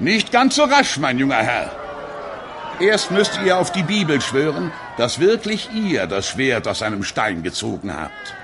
Nicht ganz so rasch, mein junger Herr. Erst müsst ihr auf die Bibel schwören, dass wirklich ihr das Schwert aus einem Stein gezogen habt.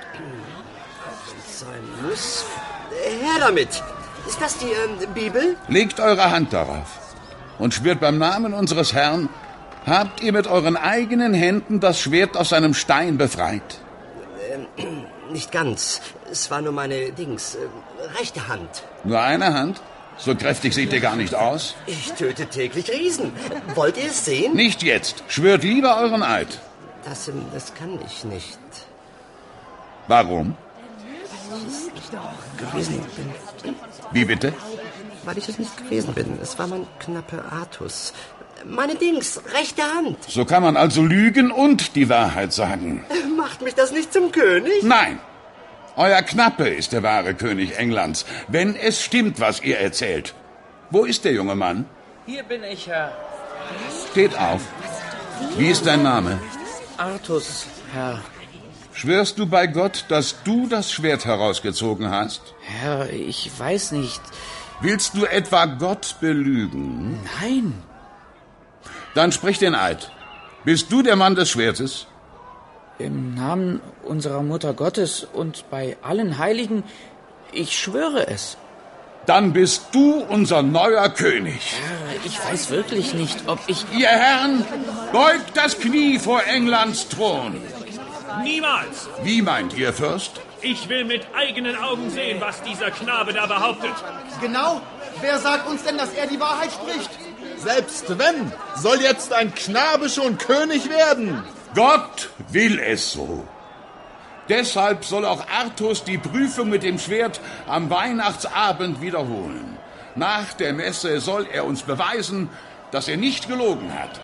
Sein muss. Her damit. Ist das die Bibel? Legt eure Hand darauf und schwört beim Namen unseres Herrn, habt ihr mit euren eigenen Händen das Schwert aus einem Stein befreit? Nicht ganz. Es war nur meine rechte Hand. Nur eine Hand? So kräftig seht ihr gar nicht aus. Ich töte täglich Riesen. Wollt ihr es sehen? Nicht jetzt. Schwört lieber euren Eid. Das kann ich nicht. Warum? Weil ich es nicht gewesen bin. Wie bitte? Weil ich es nicht gewesen bin. Es war mein Knappe Artus. Meine rechte Hand. So kann man also lügen und die Wahrheit sagen. Macht mich das nicht zum König? Nein. Euer Knappe ist der wahre König Englands, wenn es stimmt, was ihr erzählt. Wo ist der junge Mann? Hier bin ich, Herr. Steht auf. Wie ist dein Name? Artus, Herr. Schwörst du bei Gott, dass du das Schwert herausgezogen hast? Herr, ich weiß nicht. Willst du etwa Gott belügen? Nein. Dann sprich den Eid. Bist du der Mann des Schwertes? Im Namen unserer Mutter Gottes und bei allen Heiligen, ich schwöre es. Dann bist du unser neuer König. Herr, ich weiß wirklich nicht, ob ich... Ihr Herren, beugt das Knie vor Englands Thron. Niemals! Wie meint ihr, Fürst? Ich will mit eigenen Augen sehen, was dieser Knabe da behauptet. Genau. Wer sagt uns denn, dass er die Wahrheit spricht? Selbst wenn, soll jetzt ein Knabe schon König werden. Gott will es so. Deshalb soll auch Artus die Prüfung mit dem Schwert am Weihnachtsabend wiederholen. Nach der Messe soll er uns beweisen, dass er nicht gelogen hat.